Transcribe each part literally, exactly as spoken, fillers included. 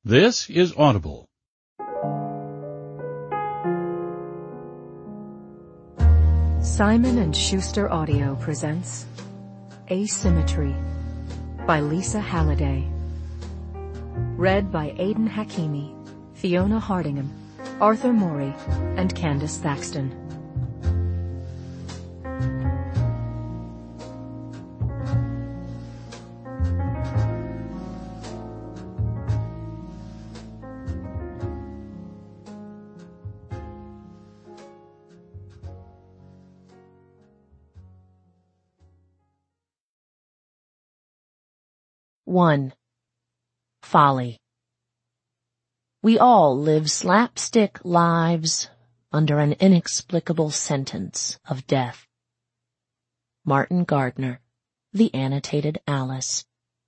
This is Audible. Simon and Schuster Audio presents Asymmetry by Lisa Halliday. Read by Aidan Hakimi, Fiona Hardingham, Arthur Morey, and Candace Thaxton. One. Folly. We all live slapstick lives under an inexplicable sentence of death. Martin Gardner, The Annotated Alice.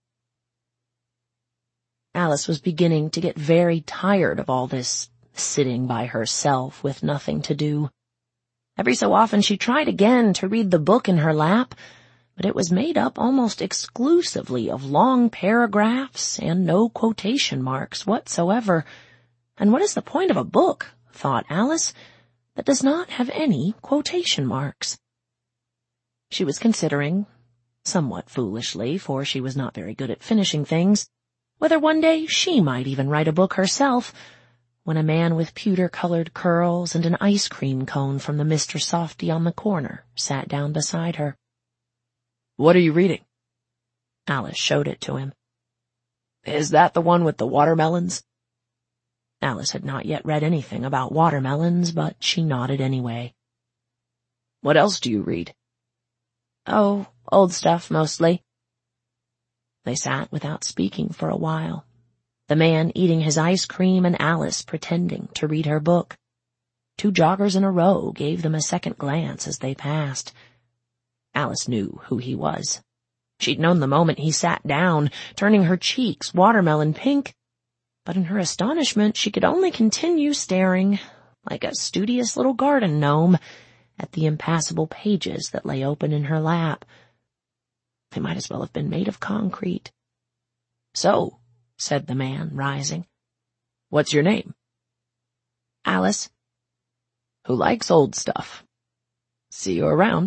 Alice was beginning to get very tired of all this sitting by herself with nothing to do. Every so often she tried again to read the book in her lap, but it was made up almost exclusively of long paragraphs and no quotation marks whatsoever. And what is the point of a book, thought Alice, that does not have any quotation marks? She was considering, somewhat foolishly, for she was not very good at finishing things, whether one day she might even write a book herself, when a man with pewter-colored curls and an ice cream cone from the Mister Softy on the corner sat down beside her. "What are you reading?" Alice showed it to him. "Is that the one with the watermelons?" Alice had not yet read anything about watermelons, but she nodded anyway. "What else do you read?" "Oh, old stuff, mostly." They sat without speaking for a while, the man eating his ice cream and Alice pretending to read her book. Two joggers in a row gave them a second glance as they passed. Alice knew who he was. She'd known the moment he sat down, turning her cheeks watermelon pink, but in her astonishment she could only continue staring, like a studious little garden gnome, at the impassable pages that lay open in her lap. They might as well have been made of concrete. "So," said the man, rising, "what's your name?" "Alice." "Who likes old stuff. See you around."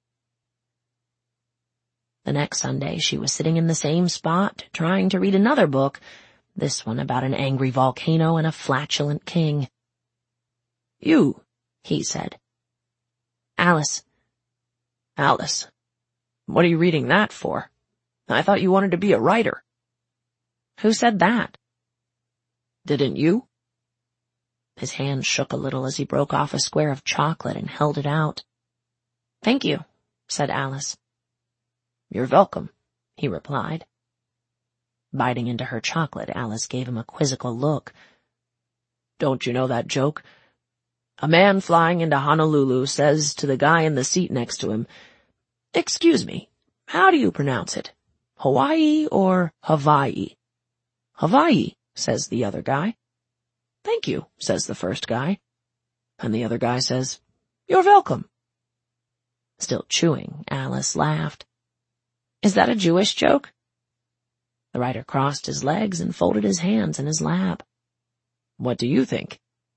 The next Sunday she was sitting in the same spot, trying to read another book, this one about an angry volcano and a flatulent king. "You," he said. "Alice." "Alice? What are you reading that for? I thought you wanted to be a writer." "Who said that?" "Didn't you?" His hand shook a little as he broke off a square of chocolate and held it out. "Thank you," said Alice. "You're welcome," he replied. Biting into her chocolate, Alice gave him a quizzical look. "Don't you know that joke? A man flying into Honolulu says to the guy in the seat next to him, 'Excuse me, how do you pronounce it? Hawaii or Hawaii?' 'Hawaii,' says the other guy. 'Thank you,' says the first guy. And the other guy says, 'You're welcome.'" Still chewing, Alice laughed. "Is that a Jewish joke?" The writer crossed his legs and folded his hands in his lap. "What do you think?"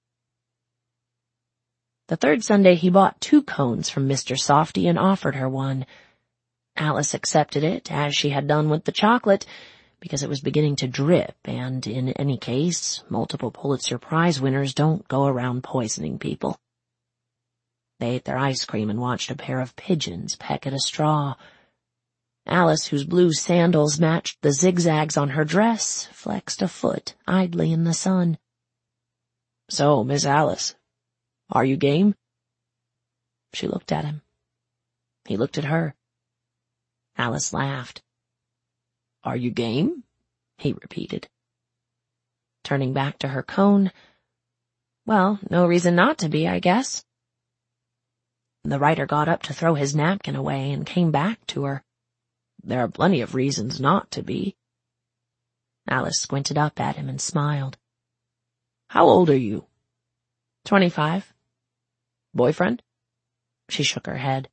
The third Sunday he bought two cones from Mister Softy and offered her one. Alice accepted it, as she had done with the chocolate, because it was beginning to drip, and in any case, multiple Pulitzer Prize winners don't go around poisoning people. They ate their ice cream and watched a pair of pigeons peck at a straw. Alice, whose blue sandals matched the zigzags on her dress, flexed a foot idly in the sun. "So, Miss Alice, are you game?" She looked at him. He looked at her. Alice laughed. "Are you game?" he repeated. Turning back to her cone, "Well, no reason not to be, I guess." The writer got up to throw his napkin away and came back to her. "There are plenty of reasons not to be." Alice squinted up at him and smiled. "How old are you?" Twenty-five. "Boyfriend?" She shook her head.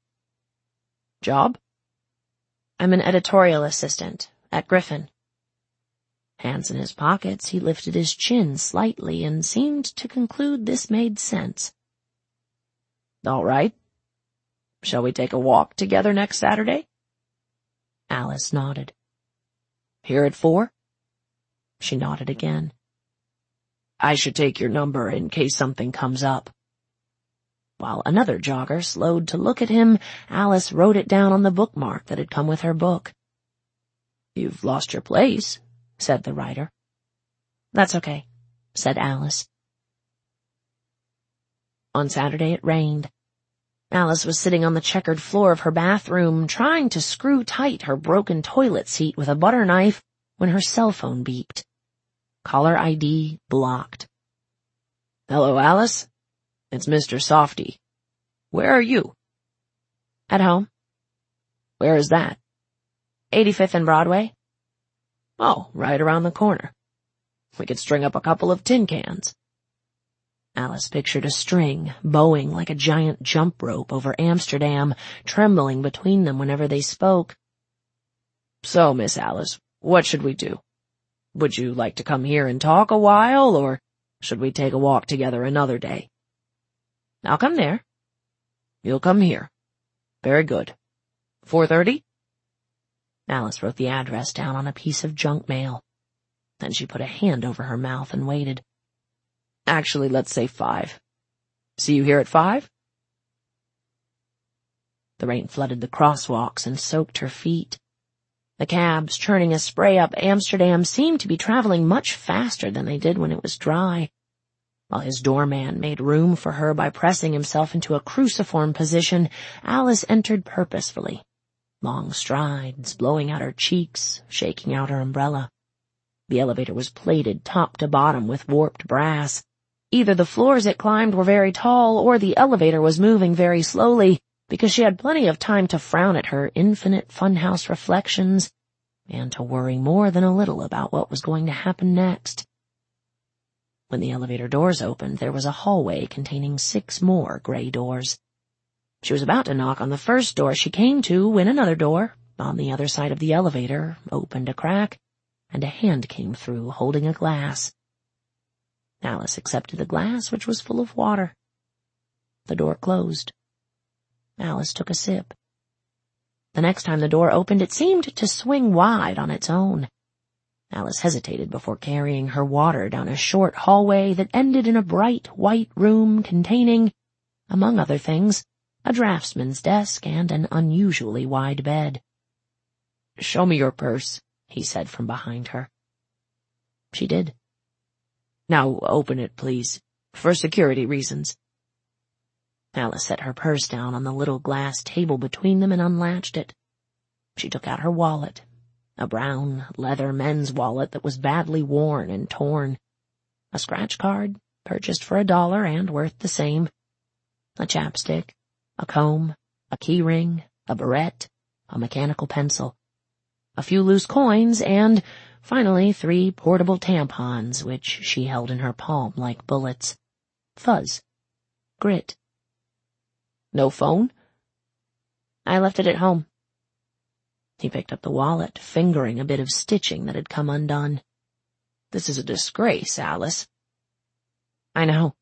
"Job?" "I'm an editorial assistant at Griffin." Hands in his pockets, he lifted his chin slightly and seemed to conclude this made sense. "All right. Shall we take a walk together next Saturday?" Alice nodded. "Here at four?" She nodded again. "I should take your number in case something comes up." While another jogger slowed to look at him, Alice wrote it down on the bookmark that had come with her book. "You've lost your place," said the writer. "That's okay," said Alice. On Saturday it rained. Alice was sitting on the checkered floor of her bathroom, trying to screw tight her broken toilet seat with a butter knife when her cell phone beeped. Caller I D blocked. "Hello, Alice. It's Mister Softy. Where are you?" "At home." "Where is that?" eighty-fifth and Broadway." "Oh, right around the corner. We could string up a couple of tin cans." Alice pictured a string, bowing like a giant jump rope over Amsterdam, trembling between them whenever they spoke. "So, Miss Alice, what should we do? Would you like to come here and talk a while, or should we take a walk together another day?" "I'll come there." "You'll come here. Very good. four thirty? Alice wrote the address down on a piece of junk mail. Then she put a hand over her mouth and waited. "Actually, let's say five. See you here at five?" The rain flooded the crosswalks and soaked her feet. The cabs, churning a spray up Amsterdam, seemed to be traveling much faster than they did when it was dry. While his doorman made room for her by pressing himself into a cruciform position, Alice entered purposefully. Long strides, blowing out her cheeks, shaking out her umbrella. The elevator was plated top to bottom with warped brass. Either the floors it climbed were very tall, or the elevator was moving very slowly, because she had plenty of time to frown at her infinite funhouse reflections and to worry more than a little about what was going to happen next. When the elevator doors opened, there was a hallway containing six more gray doors. She was about to knock on the first door she came to when another door, on the other side of the elevator, opened a crack, and a hand came through holding a glass. Alice accepted the glass, which was full of water. The door closed. Alice took a sip. The next time the door opened, it seemed to swing wide on its own. Alice hesitated before carrying her water down a short hallway that ended in a bright white room containing, among other things, a draftsman's desk and an unusually wide bed. "Show me your purse," he said from behind her. She did. "Now open it, please, for security reasons." Alice set her purse down on the little glass table between them and unlatched it. She took out her wallet, a brown leather men's wallet that was badly worn and torn, a scratch card purchased for a dollar and worth the same, a chapstick, a comb, a key ring, a barrette, a mechanical pencil, a few loose coins, and, finally, three portable tampons, which she held in her palm like bullets. Fuzz. Grit. "No phone?" "I left it at home." He picked up the wallet, fingering a bit of stitching that had come undone. "This is a disgrace, Alice." "I know."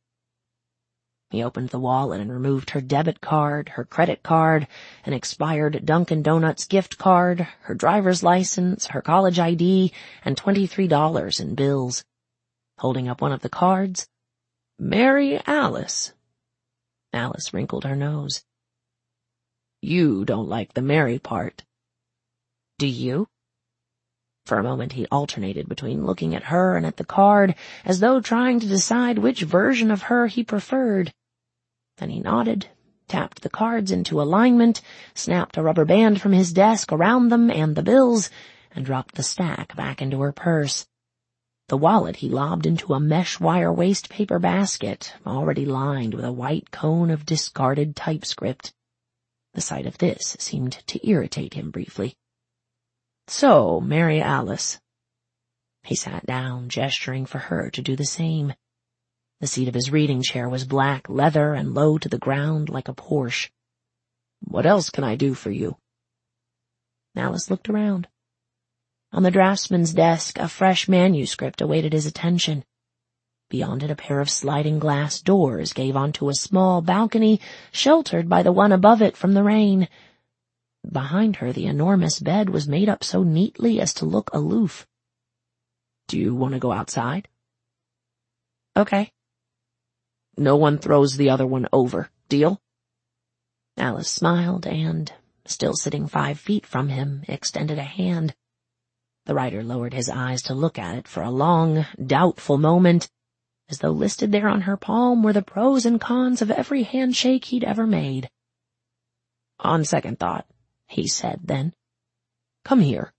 He opened the wallet and removed her debit card, her credit card, an expired Dunkin' Donuts gift card, her driver's license, her college I D, and twenty-three dollars in bills. Holding up one of the cards, "Mary Alice." Alice wrinkled her nose. "You don't like the Mary part." "Do you?" For a moment he alternated between looking at her and at the card, as though trying to decide which version of her he preferred. Then he nodded, tapped the cards into alignment, snapped a rubber band from his desk around them and the bills, and dropped the stack back into her purse. The wallet he lobbed into a mesh wire waste paper basket, already lined with a white cone of discarded typescript. The sight of this seemed to irritate him briefly. "So, Mary Alice." He sat down, gesturing for her to do the same. The seat of his reading chair was black leather and low to the ground like a Porsche. "What else can I do for you?" Alice looked around. On the draftsman's desk, a fresh manuscript awaited his attention. Beyond it, a pair of sliding glass doors gave onto a small balcony, sheltered by the one above it from the rain. Behind her, the enormous bed was made up so neatly as to look aloof. "Do you want to go outside?" "Okay." "No one throws the other one over. Deal?" Alice smiled and, still sitting five feet from him, extended a hand. The writer lowered his eyes to look at it for a long, doubtful moment, as though listed there on her palm were the pros and cons of every handshake he'd ever made. "On second thought," he said then, "come here."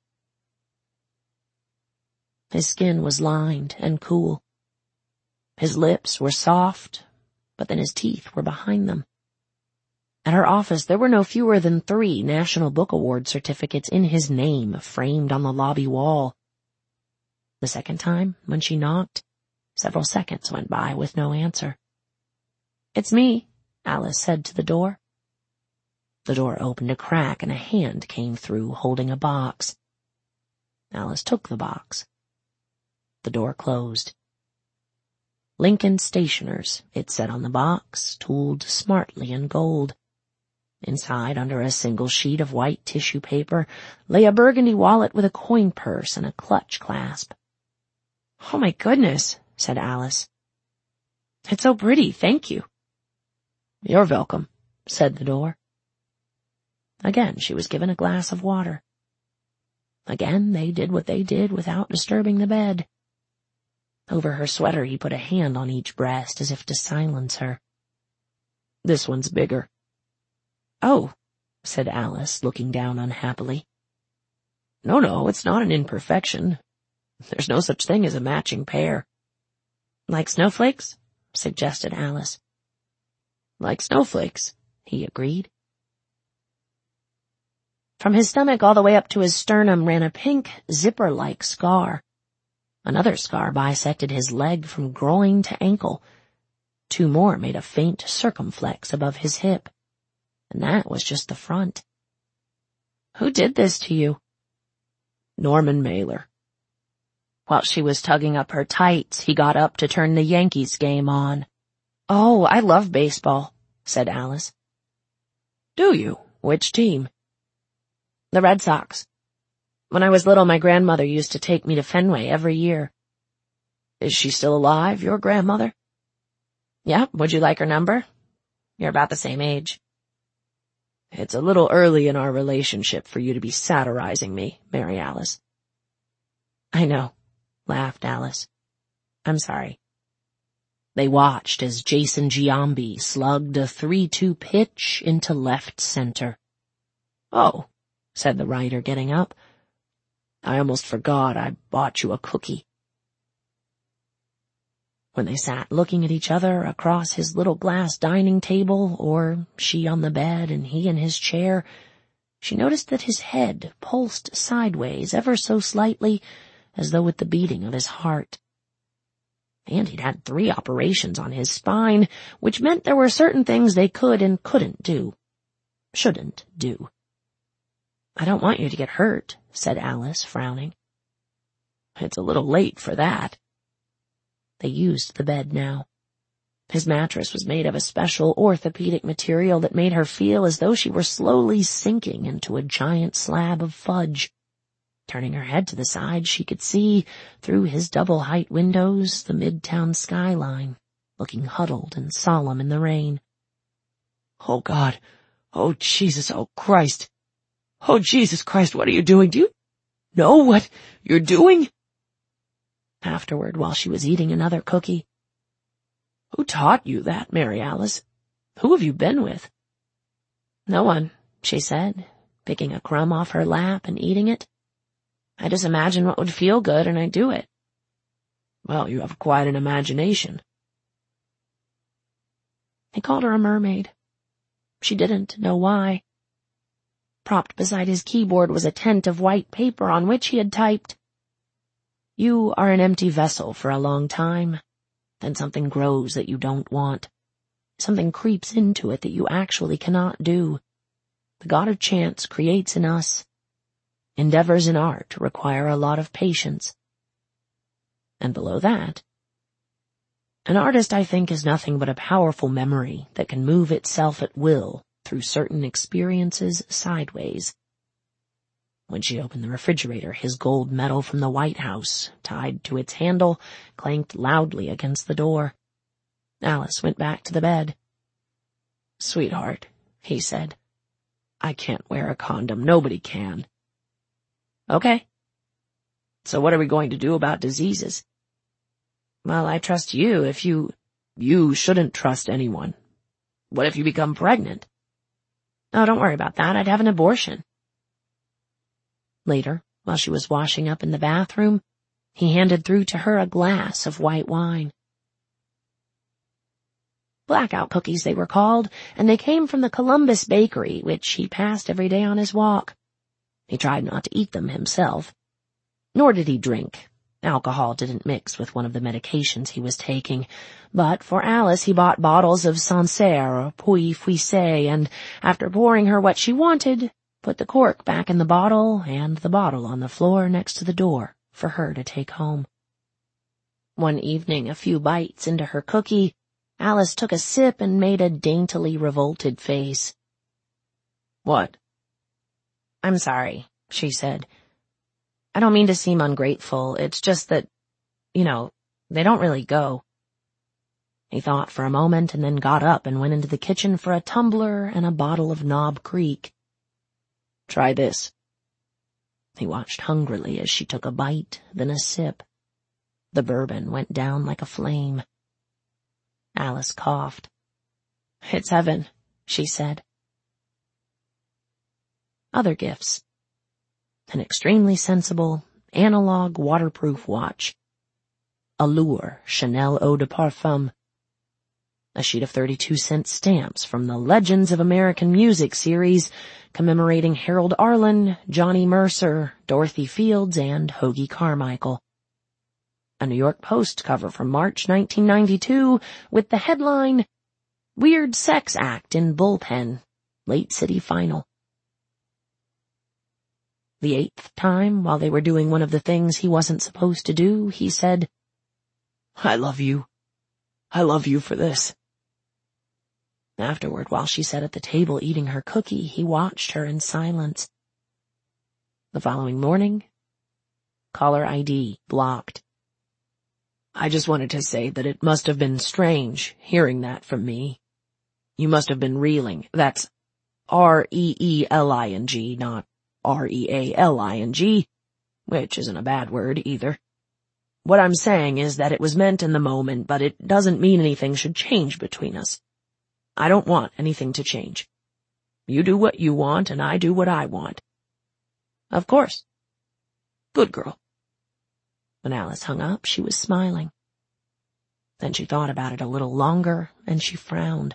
His skin was lined and cool. His lips were soft, but then his teeth were behind them. At her office there were no fewer than three National Book Award certificates in his name framed on the lobby wall. The second time, when she knocked, several seconds went by with no answer. "It's me," Alice said to the door. The door opened a crack and a hand came through holding a box. Alice took the box. The door closed. Lincoln Stationers, it said on the box, tooled smartly in gold. Inside, under a single sheet of white tissue paper, lay a burgundy wallet with a coin purse and a clutch clasp. "Oh, my goodness," said Alice. "It's so pretty, thank you." "You're welcome," said the door. Again she was given a glass of water. Again they did what they did without disturbing the bed. Over her sweater he put a hand on each breast as if to silence her. "This one's bigger." "Oh," said Alice, looking down unhappily. "No, no, it's not an imperfection. There's no such thing as a matching pair." "Like snowflakes?" suggested Alice. "Like snowflakes," he agreed. From his stomach all the way up to his sternum ran a pink, zipper-like scar. Another scar bisected his leg from groin to ankle. Two more made a faint circumflex above his hip. And that was just the front. "Who did this to you?" "Norman Mailer." While she was tugging up her tights, he got up to turn the Yankees game on. "Oh, I love baseball," said Alice. "Do you? Which team?" "The Red Sox. When I was little, my grandmother used to take me to Fenway every year." "Is she still alive, your grandmother?" "Yeah, would you like her number? You're about the same age." "It's a little early in our relationship for you to be satirizing me, Mary Alice." "I know," laughed Alice. "I'm sorry." They watched as Jason Giambi slugged a three two pitch into left center. "Oh," said the writer, getting up. "I almost forgot I bought you a cookie." When they sat looking at each other across his little glass dining table, or she on the bed and he in his chair, she noticed that his head pulsed sideways ever so slightly, as though with the beating of his heart. And he'd had three operations on his spine, which meant there were certain things they could and couldn't do. Shouldn't do. "I don't want you to get hurt," said Alice, frowning. "It's a little late for that." They used the bed now. His mattress was made of a special orthopedic material that made her feel as though she were slowly sinking into a giant slab of fudge. Turning her head to the side, she could see, through his double-height windows, the midtown skyline, looking huddled and solemn in the rain. "Oh, God! Oh, Jesus! Oh, Christ! Oh, Jesus Christ, what are you doing? Do you know what you're doing?" Afterward, while she was eating another cookie, "Who taught you that, Mary Alice? Who have you been with?" "No one," she said, picking a crumb off her lap and eating it. "I just imagine what would feel good, and I do it." "Well, you have quite an imagination." He called her a mermaid. She didn't know why. Propped beside his keyboard was a tent of white paper on which he had typed, "You are an empty vessel for a long time. Then something grows that you don't want. Something creeps into it that you actually cannot do. The god of chance creates in us. endeavors in art require a lot of patience. And below that, an artist, I think, is nothing but a powerful memory that can move itself at will through certain experiences sideways. When she opened the refrigerator, his gold medal from the White House, tied to its handle, clanked loudly against the door. Alice went back to the bed. "Sweetheart," he said, "I can't wear a condom. Nobody can." "Okay. So what are we going to do about diseases?" "Well, I trust you if you—" "You shouldn't trust anyone. What if you become pregnant?" "Oh, don't worry about that. I'd have an abortion." Later, while she was washing up in the bathroom, he handed through to her a glass of white wine. Blackout cookies they were called, and they came from the Columbus Bakery, which he passed every day on his walk. He tried not to eat them himself. Nor did he drink. Alcohol didn't mix with one of the medications he was taking, but for Alice he bought bottles of Sancerre or Puy Fuissé, and after pouring her what she wanted, put the cork back in the bottle and the bottle on the floor next to the door for her to take home. One evening, a few bites into her cookie, Alice took a sip and made a daintily revolted face. "What?" "I'm sorry," she said. "I don't mean to seem ungrateful. It's just that, you know, they don't really go." He thought for a moment and then got up and went into the kitchen for a tumbler and a bottle of Knob Creek. "Try this." He watched hungrily as she took a bite, then a sip. The bourbon went down like a flame. Alice coughed. "It's heaven," she said. Other gifts. An extremely sensible, analog waterproof watch. Allure Chanel Eau de Parfum. A sheet of thirty-two cent stamps from the Legends of American Music series commemorating Harold Arlen, Johnny Mercer, Dorothy Fields, and Hoagy Carmichael. A New York Post cover from March nineteen ninety-two with the headline, "Weird Sex Act in Bullpen, Late City Final." The eighth time, while they were doing one of the things he wasn't supposed to do, he said, "I love you. I love you for this." Afterward, while she sat at the table eating her cookie, he watched her in silence. The following morning, caller I D blocked. "I just wanted to say that it must have been strange hearing that from me. You must have been reeling. That's R E E L I N G, not R E A L I N G, which isn't a bad word either. What I'm saying is that it was meant in the moment, but it doesn't mean anything should change between us. I don't want anything to change. You do what you want, and I do what I want." "Of course." "Good girl." When Alice hung up, she was smiling. Then she thought about it a little longer, and she frowned.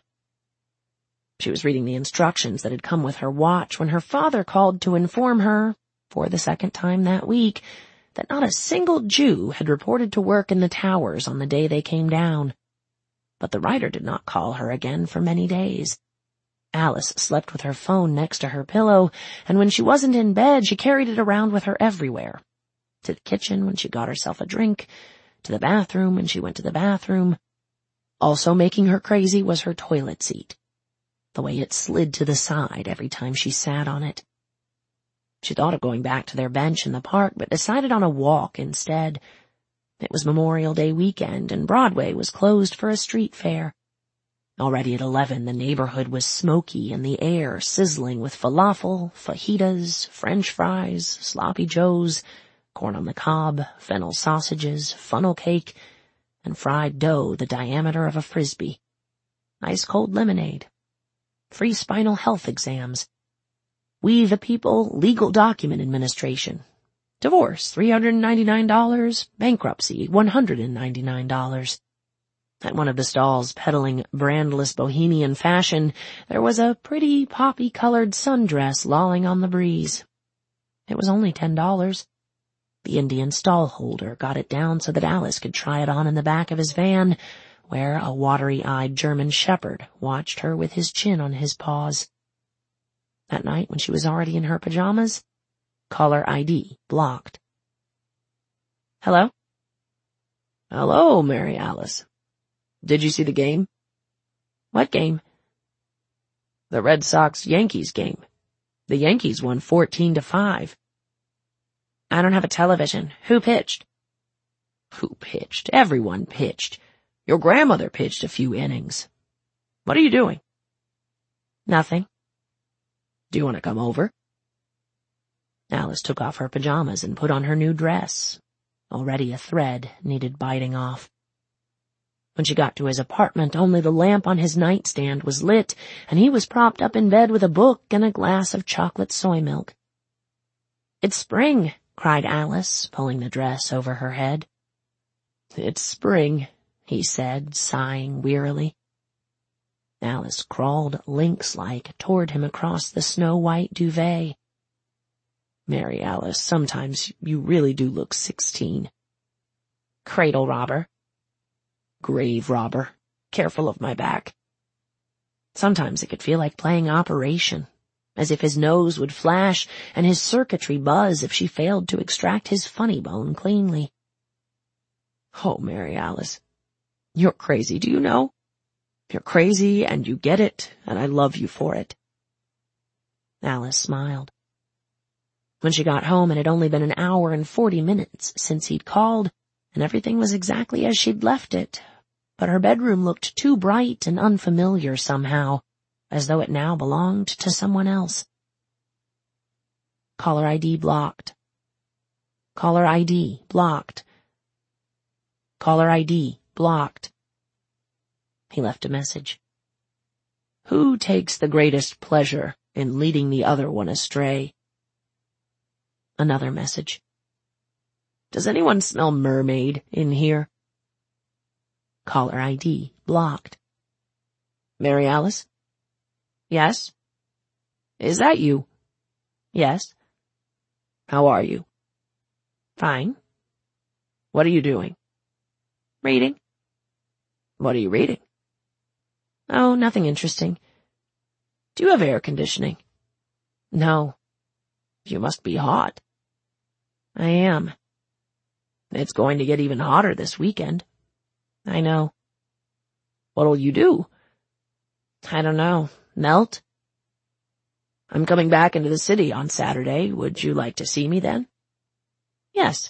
She was reading the instructions that had come with her watch when her father called to inform her, for the second time that week, that not a single Jew had reported to work in the towers on the day they came down. But the writer did not call her again for many days. Alice slept with her phone next to her pillow, and when she wasn't in bed, she carried it around with her everywhere. To the kitchen when she got herself a drink, to the bathroom when she went to the bathroom. Also making her crazy was her toilet seat, the way it slid to the side every time she sat on it. She thought of going back to their bench in the park, but decided on a walk instead. It was Memorial Day weekend, and Broadway was closed for a street fair. Already at eleven, the neighborhood was smoky and the air sizzling with falafel, fajitas, French fries, sloppy joes, corn on the cob, fennel sausages, funnel cake, and fried dough the diameter of a frisbee. Ice-cold lemonade. Free spinal health exams. We the People Legal Document Administration. Divorce, three hundred ninety-nine dollars. Bankruptcy, one hundred ninety-nine dollars. At one of the stalls peddling brandless bohemian fashion, there was a pretty poppy-colored sundress lolling on the breeze. It was only ten dollars. The Indian stallholder got it down so that Alice could try it on in the back of his van, where a watery-eyed German shepherd watched her with his chin on his paws. That night, when she was already in her pajamas, Caller I D blocked. Hello? Hello, Mary Alice. Did you see the game? What game? The Red Sox-Yankees game. The Yankees won fourteen to five. I don't have a television. Who pitched? Who pitched? Everyone pitched. Your grandmother pitched a few innings. What are you doing? Nothing. Do you want to come over? Alice took off her pajamas and put on her new dress. Already a thread needed biting off. When she got to his apartment, only the lamp on his nightstand was lit, and he was propped up in bed with a book and a glass of chocolate soy milk. It's spring, cried Alice, pulling the dress over her head. It's spring, he said, sighing wearily. Alice crawled lynx-like toward him across the snow-white duvet. Mary Alice, sometimes you really do look sixteen. Cradle robber. Grave robber. Careful of my back. Sometimes it could feel like playing Operation, as if his nose would flash and his circuitry buzz if she failed to extract his funny bone cleanly. Oh, Mary Alice, you're crazy, do you know? You're crazy and you get it, and I love you for it. Alice smiled. When she got home, it had only been an hour and forty minutes since he'd called, and everything was exactly as she'd left it. But her bedroom looked too bright and unfamiliar somehow, as though it now belonged to someone else. Caller I D blocked. Caller I D blocked. Caller I D blocked. He left a message. Who takes the greatest pleasure in leading the other one astray? Another message. Does anyone smell mermaid in here? Caller I D blocked. Mary Alice? Yes? Is that you? Yes. How are you? Fine. What are you doing? Reading. What are you reading? Oh, nothing interesting. Do you have air conditioning? No. You must be hot. I am. It's going to get even hotter this weekend. I know. What'll you do? I don't know. Melt? I'm coming back into the city on Saturday. Would you like to see me then? Yes.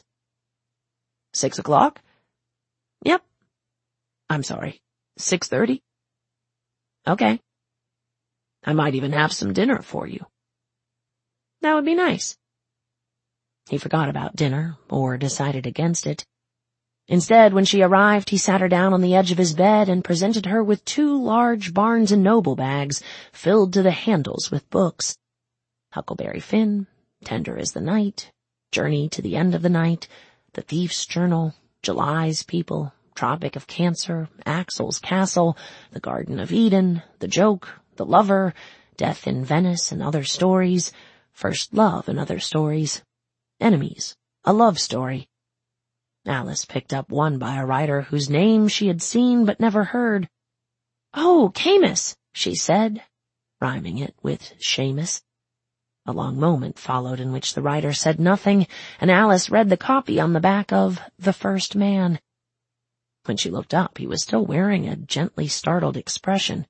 Six o'clock? Yep. I'm sorry. Six thirty? Okay. I might even have some dinner for you. That would be nice. He forgot about dinner, or decided against it. Instead, when she arrived, he sat her down on the edge of his bed and presented her with two large Barnes and Noble bags filled to the handles with books. Huckleberry Finn, Tender as the Night, Journey to the End of the Night, The Thief's Journal, July's People, Tropic of Cancer, Axel's Castle, The Garden of Eden, The Joke, The Lover, Death in Venice and Other Stories, First Love and Other Stories, Enemies, A Love Story. Alice picked up one by a writer whose name she had seen but never heard. Oh, Camus, she said, rhyming it with Seamus. A long moment followed in which the writer said nothing, and Alice read the copy on the back of The First Man. When she looked up, he was still wearing a gently startled expression.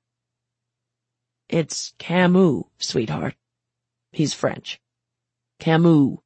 It's Camus, sweetheart. He's French. Camus.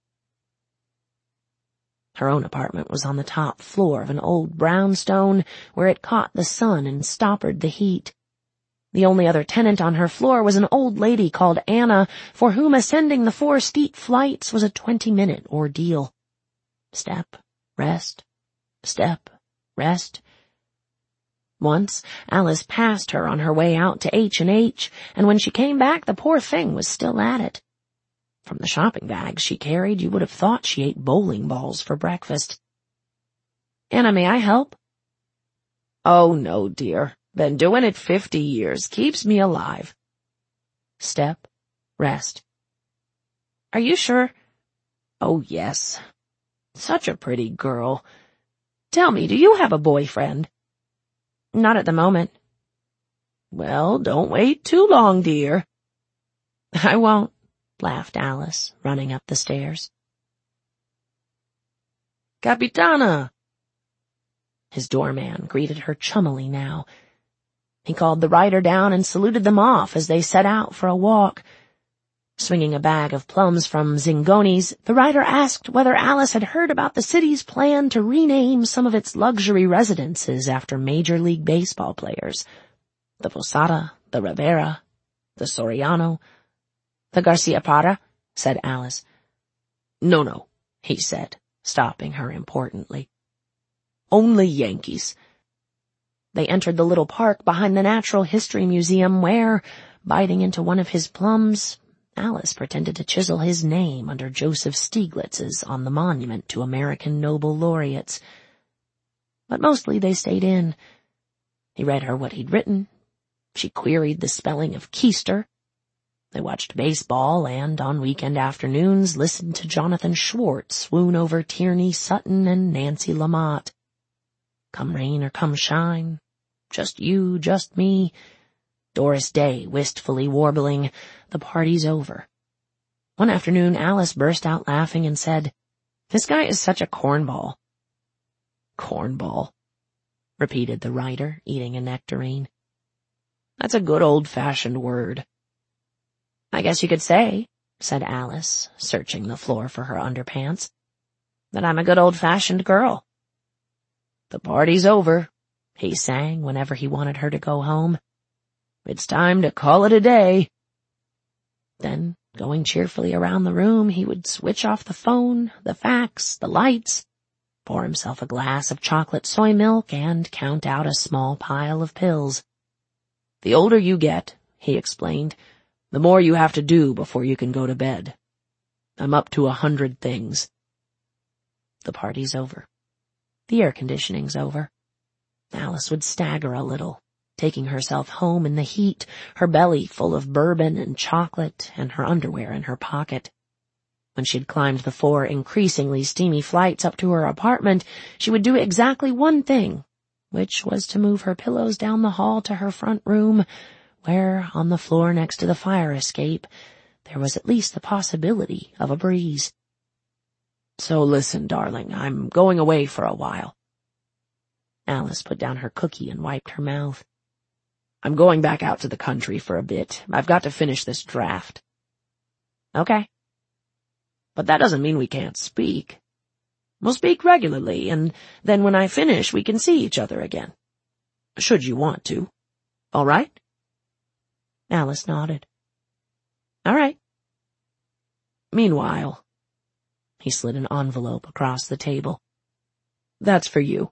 Her own apartment was on the top floor of an old brownstone where it caught the sun and stoppered the heat. The only other tenant on her floor was an old lady called Anna, for whom ascending the four steep flights was a twenty-minute ordeal. Step, rest, step, rest. Once, Alice passed her on her way out to H and H, and when she came back, the poor thing was still at it. From the shopping bags she carried, you would have thought she ate bowling balls for breakfast. Anna, may I help? Oh, no, dear. Been doing it fifty years. Keeps me alive. Step, rest. Are you sure? Oh, yes. Such a pretty girl. Tell me, do you have a boyfriend? Not at the moment. Well, don't wait too long, dear. I won't. laughed Alice, running up the stairs. Capitana! His doorman greeted her chummily now. He called the rider down and saluted them off as they set out for a walk. Swinging a bag of plums from Zingoni's, the rider asked whether Alice had heard about the city's plan to rename some of its luxury residences after Major League Baseball players. The Posada, the Rivera, the Soriano. The Garcia Parra, said Alice. No, no, he said, stopping her importantly. Only Yankees. They entered the little park behind the Natural History Museum where, biting into one of his plums, Alice pretended to chisel his name under Joseph Stieglitz's on the monument to American Nobel laureates. But mostly they stayed in. He read her what he'd written. She queried the spelling of keister. They watched baseball and, on weekend afternoons, listened to Jonathan Schwartz swoon over Tierney Sutton and Nancy Lamott. Come rain or come shine, just you, just me. Doris Day wistfully warbling, the party's over. One afternoon, Alice burst out laughing and said, This guy is such a cornball. Cornball, repeated the writer, eating a nectarine. That's a good old-fashioned word. I guess you could say, said Alice, searching the floor for her underpants, that I'm a good old-fashioned girl. The party's over, he sang whenever he wanted her to go home. It's time to call it a day. Then, going cheerfully around the room, he would switch off the phone, the fax, the lights, pour himself a glass of chocolate soy milk, and count out a small pile of pills. The older you get, he explained, the more you have to do before you can go to bed. I'm up to a hundred things. The party's over. The air conditioning's over. Alice would stagger a little, taking herself home in the heat, her belly full of bourbon and chocolate, and her underwear in her pocket. When she'd climbed the four increasingly steamy flights up to her apartment, she would do exactly one thing, which was to move her pillows down the hall to her front room, where, on the floor next to the fire escape, there was at least the possibility of a breeze. So listen, darling, I'm going away for a while. Alice put down her cookie and wiped her mouth. I'm going back out to the country for a bit. I've got to finish this draft. Okay. But that doesn't mean we can't speak. We'll speak regularly, and then when I finish, we can see each other again. Should you want to. All right? Alice nodded. All right. Meanwhile, he slid an envelope across the table. That's for you.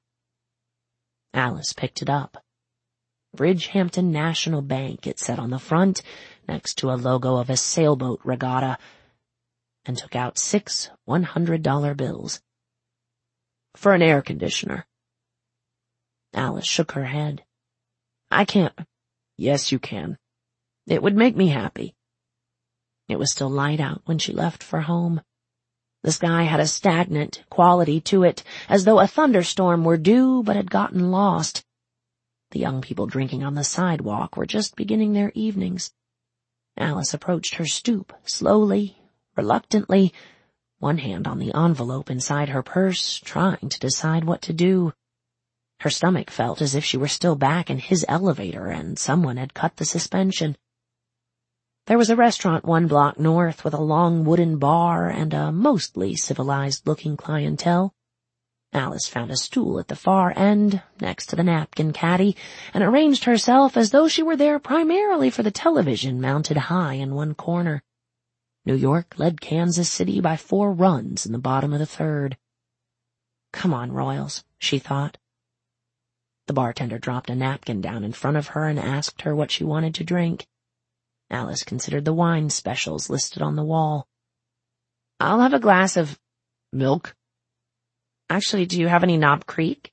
Alice picked it up. Bridgehampton National Bank, it said on the front, next to a logo of a sailboat regatta, and took out six one hundred dollar bills. For an air conditioner. Alice shook her head. I can't. Yes, you can. It would make me happy. It was still light out when she left for home. The sky had a stagnant quality to it, as though a thunderstorm were due but had gotten lost. The young people drinking on the sidewalk were just beginning their evenings. Alice approached her stoop, slowly, reluctantly, one hand on the envelope inside her purse, trying to decide what to do. Her stomach felt as if she were still back in his elevator and someone had cut the suspension. There was a restaurant one block north with a long wooden bar and a mostly civilized-looking clientele. Alice found a stool at the far end, next to the napkin caddy, and arranged herself as though she were there primarily for the television mounted high in one corner. New York led Kansas City by four runs in the bottom of the third. Come on, Royals, she thought. The bartender dropped a napkin down in front of her and asked her what she wanted to drink. Alice considered the wine specials listed on the wall. I'll have a glass of milk. Actually, do you have any Knob Creek?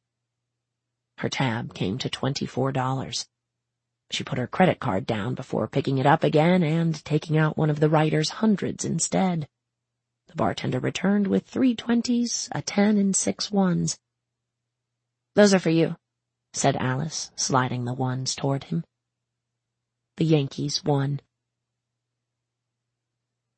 Her tab came to twenty-four dollars. She put her credit card down before picking it up again and taking out one of the writer's hundreds instead. The bartender returned with three twenties, a ten, and six ones. Those are for you, said Alice, sliding the ones toward him. The Yankees won.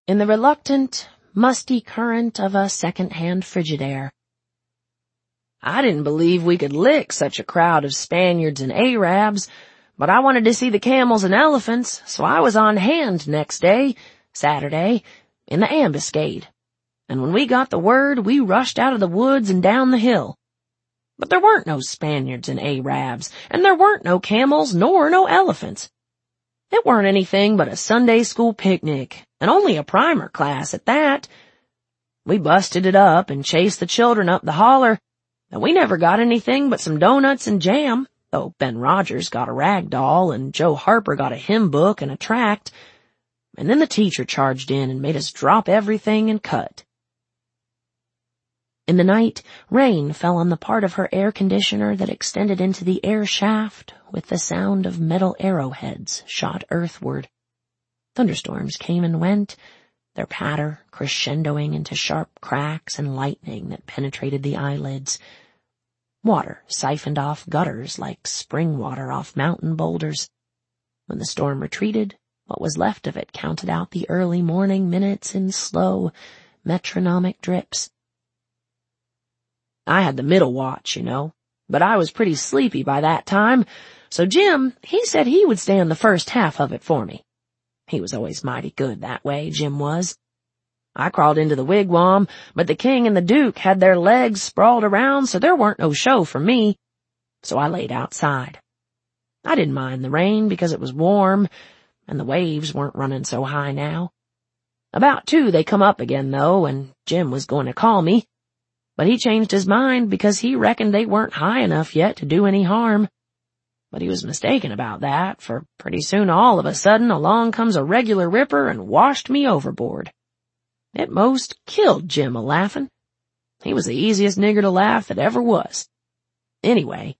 in the reluctant, musty current of a second-hand Frigidaire. I didn't believe we could lick such a crowd of Spaniards and Arabs, but I wanted to see the camels and elephants, so I was on hand next day, Saturday, in the ambuscade. And when we got the word, we rushed out of the woods and down the hill. But there weren't no Spaniards and Arabs, and there weren't no camels nor no elephants. It weren't anything but a Sunday school picnic, and only a primer class at that. We busted it up and chased the children up the holler, and we never got anything but some donuts and jam, though Ben Rogers got a rag doll and Joe Harper got a hymn book and a tract, and then the teacher charged in and made us drop everything and cut. In the night, rain fell on the part of her air conditioner that extended into the air shaft with the sound of metal arrowheads shot earthward. Thunderstorms came and went, their patter crescendoing into sharp cracks and lightning that penetrated the eyelids. Water siphoned off gutters like spring water off mountain boulders. When the storm retreated, what was left of it counted out the early morning minutes in slow, metronomic drips. I had the middle watch, you know, but I was pretty sleepy by that time, so Jim, he said he would stand the first half of it for me. He was always mighty good that way, Jim was. I crawled into the wigwam, but the king and the duke had their legs sprawled around, so there weren't no show for me, so I laid outside. I didn't mind the rain because it was warm, and the waves weren't running so high now. About two they come up again, though, and Jim was going to call me, but he changed his mind because he reckoned they weren't high enough yet to do any harm. But he was mistaken about that, for pretty soon all of a sudden along comes a regular ripper and washed me overboard. It most killed Jim a-laughing. He was the easiest nigger to laugh that ever was. Anyway,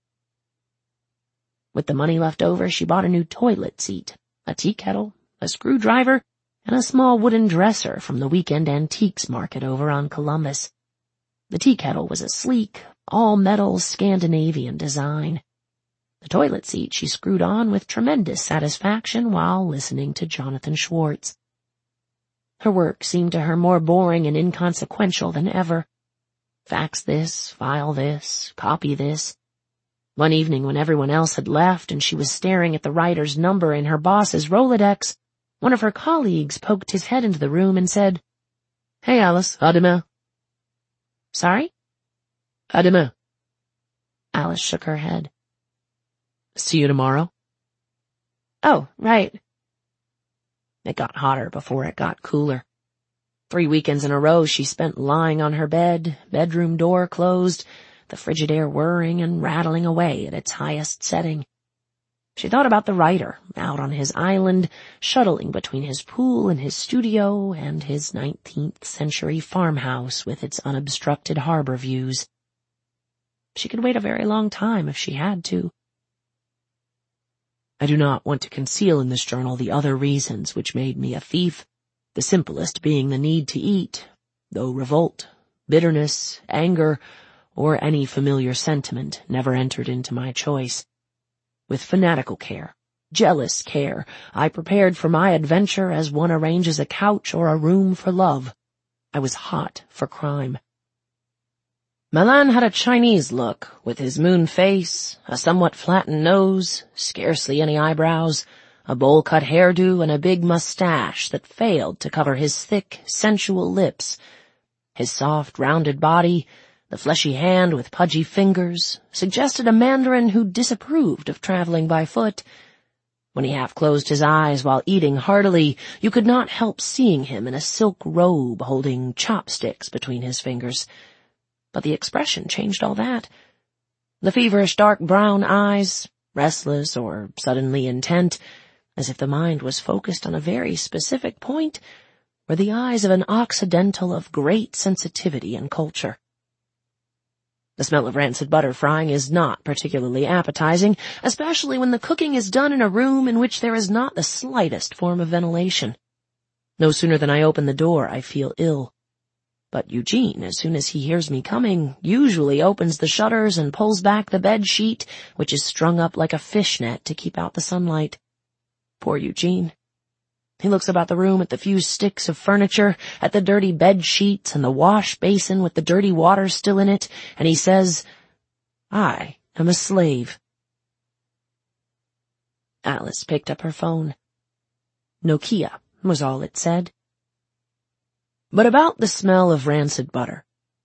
with the money left over, she bought a new toilet seat, a tea kettle, a screwdriver, and a small wooden dresser from the weekend antiques market over on Columbus. The tea kettle was a sleek, all-metal Scandinavian design. The toilet seat she screwed on with tremendous satisfaction while listening to Jonathan Schwartz. Her work seemed to her more boring and inconsequential than ever. Fax this, file this, copy this. One evening when everyone else had left and she was staring at the writer's number in her boss's Rolodex, one of her colleagues poked his head into the room and said, "Hey, Alice, à demain." "Sorry?" "À demain." Alice shook her head. "See you tomorrow." "Oh, right." It got hotter before it got cooler. Three weekends in a row she spent lying on her bed, bedroom door closed, the Frigidaire whirring and rattling away at its highest setting. She thought about the writer, out on his island, shuttling between his pool and his studio and his nineteenth century farmhouse with its unobstructed harbor views. She could wait a very long time if she had to. I do not want to conceal in this journal the other reasons which made me a thief, the simplest being the need to eat, though revolt, bitterness, anger, or any familiar sentiment never entered into my choice. With fanatical care, jealous care, I prepared for my adventure as one arranges a couch or a room for love. I was hot for crime. Milan had a Chinese look, with his moon face, a somewhat flattened nose, scarcely any eyebrows, a bowl-cut hairdo, and a big mustache that failed to cover his thick, sensual lips. His soft, rounded body, the fleshy hand with pudgy fingers, suggested a mandarin who disapproved of traveling by foot. When he half closed his eyes while eating heartily, you could not help seeing him in a silk robe holding chopsticks between his fingers. But the expression changed all that. The feverish dark brown eyes, restless or suddenly intent, as if the mind was focused on a very specific point, were the eyes of an Occidental of great sensitivity and culture. The smell of rancid butter frying is not particularly appetizing, especially when the cooking is done in a room in which there is not the slightest form of ventilation. No sooner than I open the door, I feel ill. But Eugene, as soon as he hears me coming, usually opens the shutters and pulls back the bed sheet, which is strung up like a fishnet to keep out the sunlight. Poor Eugene. He looks about the room at the few sticks of furniture, at the dirty bed sheets and the wash basin with the dirty water still in it, and he says, "I am a slave." Alice picked up her phone. Nokia was all it said. But about the smell of rancid butter.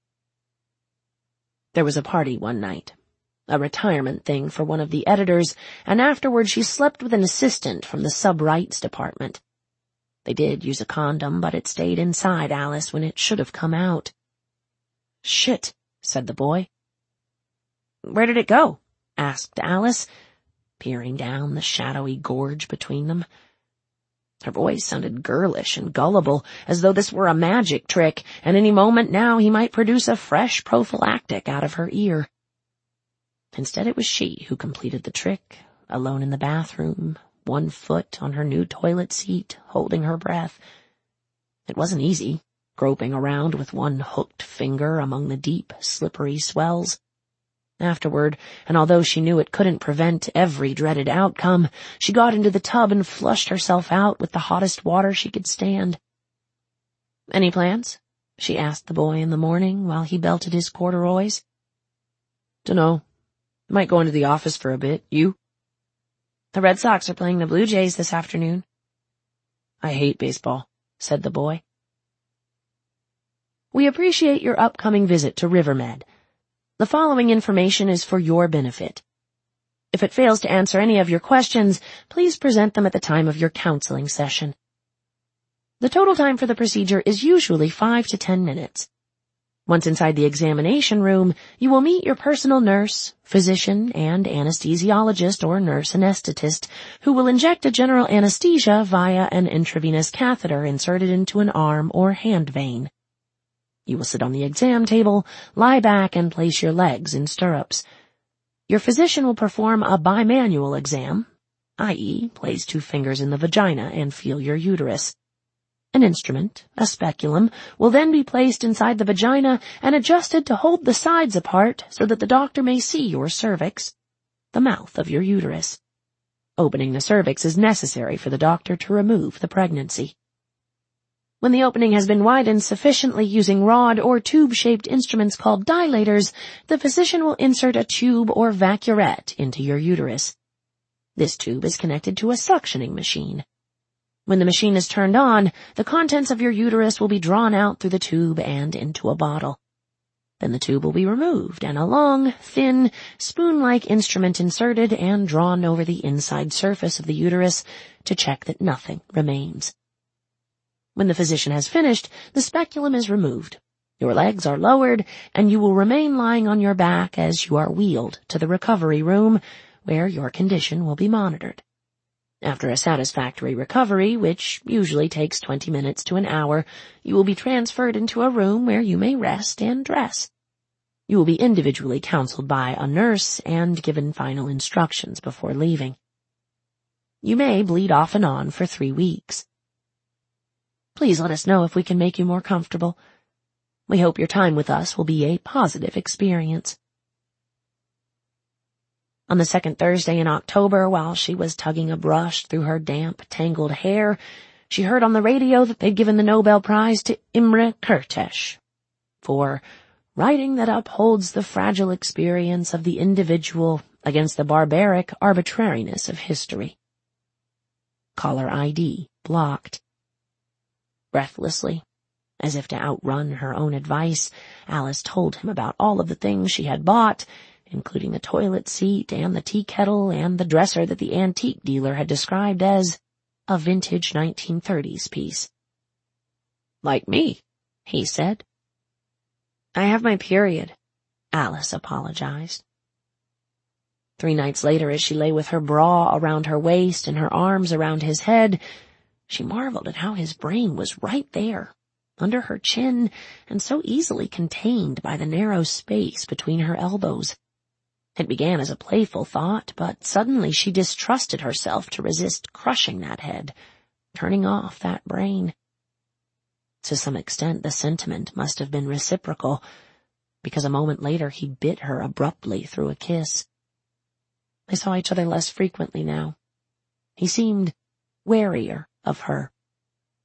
There was a party one night, a retirement thing for one of the editors, and afterward she slept with an assistant from the sub-rights department. They did use a condom, but it stayed inside Alice when it should have come out. "Shit," said the boy. "Where did it go?" asked Alice, peering down the shadowy gorge between them. Her voice sounded girlish and gullible, as though this were a magic trick, and any moment now he might produce a fresh prophylactic out of her ear. Instead it was she who completed the trick, alone in the bathroom, one foot on her new toilet seat, holding her breath. It wasn't easy, groping around with one hooked finger among the deep, slippery swells. Afterward, and although she knew it couldn't prevent every dreaded outcome, she got into the tub and flushed herself out with the hottest water she could stand. "Any plans?" she asked the boy in the morning while he belted his corduroys. "Dunno. Might go into the office for a bit. You?" "The Red Sox are playing the Blue Jays this afternoon." "I hate baseball," said the boy. We appreciate your upcoming visit to Rivermed. The following information is for your benefit. If it fails to answer any of your questions, please present them at the time of your counseling session. The total time for the procedure is usually five to ten minutes. Once inside the examination room, you will meet your personal nurse, physician, and anesthesiologist or nurse anesthetist, who will inject a general anesthesia via an intravenous catheter inserted into an arm or hand vein. You will sit on the exam table, lie back, and place your legs in stirrups. Your physician will perform a bimanual exam, that is, place two fingers in the vagina and feel your uterus. An instrument, a speculum, will then be placed inside the vagina and adjusted to hold the sides apart so that the doctor may see your cervix, the mouth of your uterus. Opening the cervix is necessary for the doctor to remove the pregnancy. When the opening has been widened sufficiently using rod or tube-shaped instruments called dilators, the physician will insert a tube or vacuolette into your uterus. This tube is connected to a suctioning machine. When the machine is turned on, the contents of your uterus will be drawn out through the tube and into a bottle. Then the tube will be removed and a long, thin, spoon-like instrument inserted and drawn over the inside surface of the uterus to check that nothing remains. When the physician has finished, the speculum is removed. Your legs are lowered, and you will remain lying on your back as you are wheeled to the recovery room, where your condition will be monitored. After a satisfactory recovery, which usually takes twenty minutes to an hour, you will be transferred into a room where you may rest and dress. You will be individually counseled by a nurse and given final instructions before leaving. You may bleed off and on for three weeks. Please let us know if we can make you more comfortable. We hope your time with us will be a positive experience. On the second Thursday in October, while she was tugging a brush through her damp, tangled hair, she heard on the radio that they'd given the Nobel Prize to Imre Kertész for writing that upholds the fragile experience of the individual against the barbaric arbitrariness of history. Caller I D blocked. Breathlessly, as if to outrun her own advice, Alice told him about all of the things she had bought, including the toilet seat and the tea kettle and the dresser that the antique dealer had described as a vintage nineteen thirties piece. "Like me," he said. "I have my period," Alice apologized. Three nights later, as she lay with her bra around her waist and her arms around his head, she marveled at how his brain was right there, under her chin, and so easily contained by the narrow space between her elbows. It began as a playful thought, but suddenly she distrusted herself to resist crushing that head, turning off that brain. To some extent, the sentiment must have been reciprocal, because a moment later he bit her abruptly through a kiss. They saw each other less frequently now. He seemed warier of her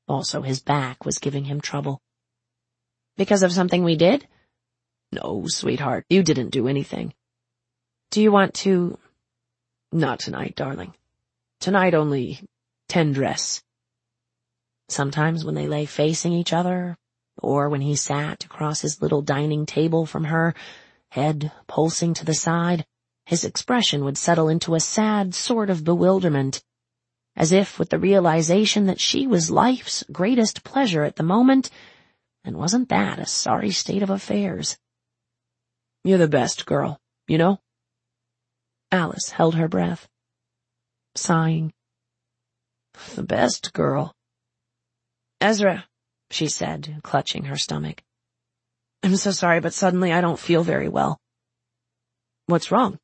Also, his back was giving him trouble. Because of something we did? No, sweetheart, you didn't do anything. Do you want to... Not tonight, darling. Tonight only tendresse. Sometimes when they lay facing each other, or when he sat across his little dining table from her, head pulsing to the side, his expression would settle into a sad sort of bewilderment, as if with the realization that she was life's greatest pleasure at the moment, and wasn't that a sorry state of affairs? You're the best girl, you know? Alice held her breath, sighing. The best girl. Ezra, she said, clutching her stomach. I'm so sorry, but suddenly I don't feel very well. What's wrong?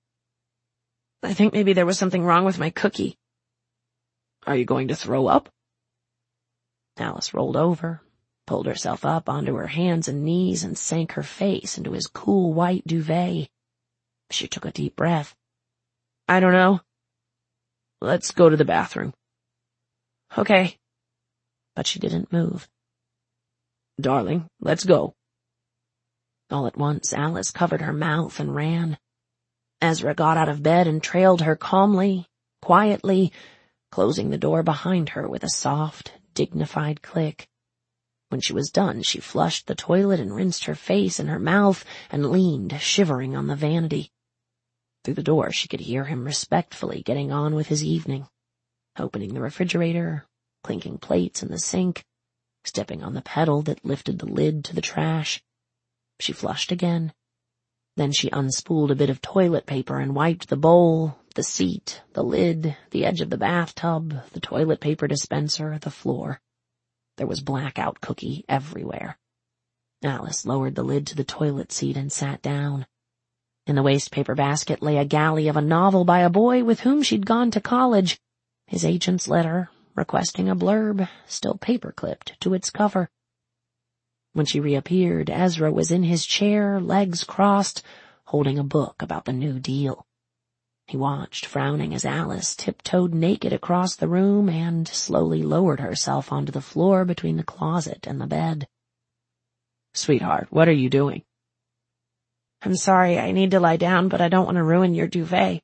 I think maybe there was something wrong with my cookie. Are you going to throw up? Alice rolled over, pulled herself up onto her hands and knees, and sank her face into his cool white duvet. She took a deep breath. I don't know. Let's go to the bathroom. Okay. But she didn't move. Darling, let's go. All at once, Alice covered her mouth and ran. Ezra got out of bed and trailed her calmly, quietly, closing the door behind her with a soft, dignified click. When she was done, she flushed the toilet and rinsed her face and her mouth and leaned, shivering on the vanity. Through the door, she could hear him respectfully getting on with his evening, opening the refrigerator, clinking plates in the sink, stepping on the pedal that lifted the lid to the trash. She flushed again. Then she unspooled a bit of toilet paper and wiped the bowl, the seat, the lid, the edge of the bathtub, the toilet paper dispenser, the floor. There was blackout cookie everywhere. Alice lowered the lid to the toilet seat and sat down. In the wastepaper basket lay a galley of a novel by a boy with whom she'd gone to college, his agent's letter requesting a blurb, still paper-clipped to its cover. When she reappeared, Ezra was in his chair, legs crossed, holding a book about the New Deal. He watched, frowning, as Alice tiptoed naked across the room and slowly lowered herself onto the floor between the closet and the bed. Sweetheart, what are you doing? I'm sorry, I need to lie down, but I don't want to ruin your duvet.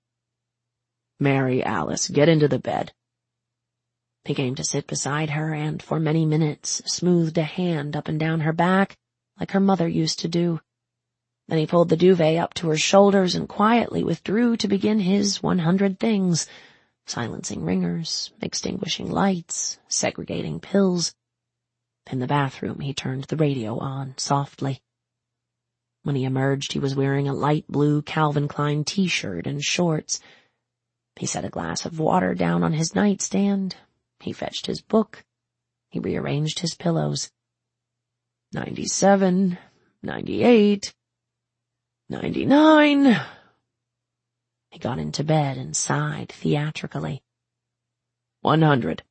Mary Alice, get into the bed. He came to sit beside her and for many minutes smoothed a hand up and down her back like her mother used to do. Then he pulled the duvet up to her shoulders and quietly withdrew to begin his one hundred things, silencing ringers, extinguishing lights, segregating pills. In the bathroom, he turned the radio on softly. When he emerged, he was wearing a light blue Calvin Klein t-shirt and shorts. He set a glass of water down on his nightstand. He fetched his book. He rearranged his pillows. Ninety-seven, ninety-eight, ninety-nine. He got into bed and sighed theatrically. One hundred.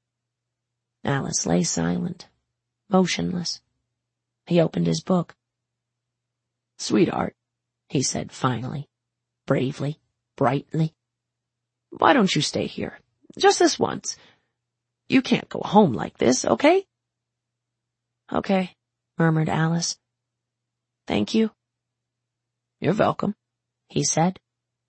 Alice lay silent, motionless. He opened his book. Sweetheart, he said finally, bravely, brightly. Why don't you stay here? Just this once. You can't go home like this, okay? Okay, murmured Alice. Thank you. You're welcome, he said.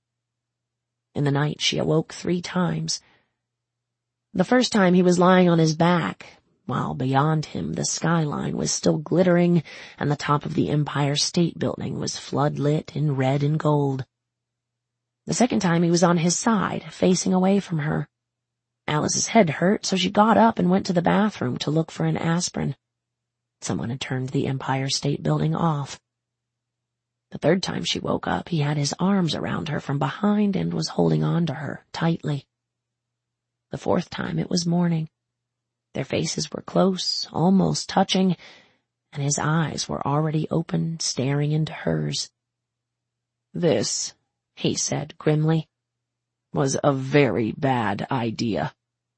In the night she awoke three times. The first time he was lying on his back, while beyond him the skyline was still glittering and the top of the Empire State Building was flood-lit in red and gold. The second time he was on his side, facing away from her. Alice's head hurt, so she got up and went to the bathroom to look for an aspirin. Someone had turned the Empire State Building off. The third time she woke up, he had his arms around her from behind and was holding on to her tightly. The fourth time it was morning. Their faces were close, almost touching, and his eyes were already open, staring into hers. This, he said grimly, was a very bad idea.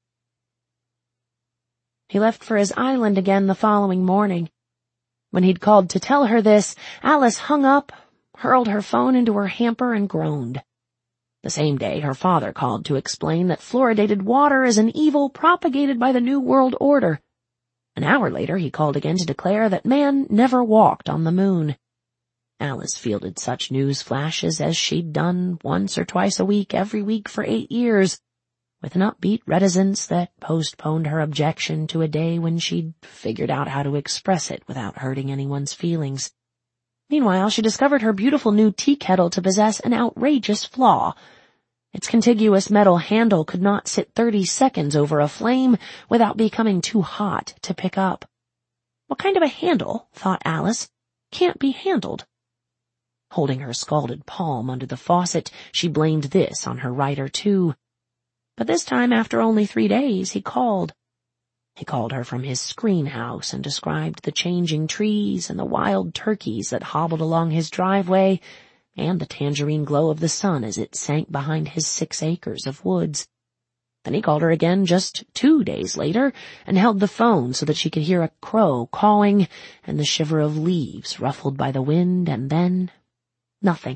He left for his island again the following morning. When he'd called to tell her this, Alice hung up, hurled her phone into her hamper, and groaned. The same day, her father called to explain that fluoridated water is an evil propagated by the New World Order. An hour later, he called again to declare that man never walked on the moon. Alice fielded such news flashes as she'd done once or twice a week every week for eight years, with an upbeat reticence that postponed her objection to a day when she'd figured out how to express it without hurting anyone's feelings. Meanwhile, she discovered her beautiful new tea kettle to possess an outrageous flaw. Its contiguous metal handle could not sit thirty seconds over a flame without becoming too hot to pick up. What kind of a handle, thought Alice, can't be handled? Holding her scalded palm under the faucet, she blamed this on her writer, too. But this time, after only three days, he called. He called her from his screen house and described the changing trees and the wild turkeys that hobbled along his driveway and the tangerine glow of the sun as it sank behind his six acres of woods. Then he called her again just two days later and held the phone so that she could hear a crow cawing and the shiver of leaves ruffled by the wind, and then nothing.